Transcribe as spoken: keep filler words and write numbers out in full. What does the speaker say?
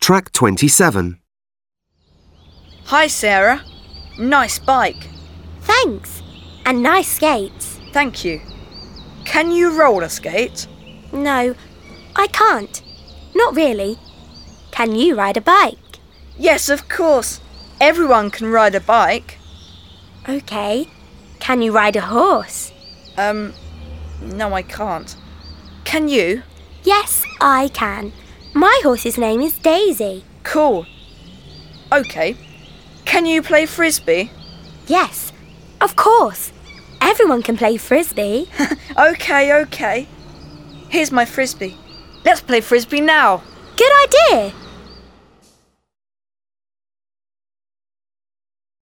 Track twenty-seven. Hi, Sarah. Nice bike. Thanks. And nice skates. Thank you. Can you roller skate? No, I can't. Not really. Can you ride a bike? Yes, of course. Everyone can ride a bike. OK. Can you ride a horse? Um, no, I can't. Can you? Yes, I can. My horse's name is Daisy. Cool. OK. Can you play frisbee? Yes, of course. Everyone can play frisbee. OK, OK. Here's my frisbee. Let's play frisbee now. Good idea.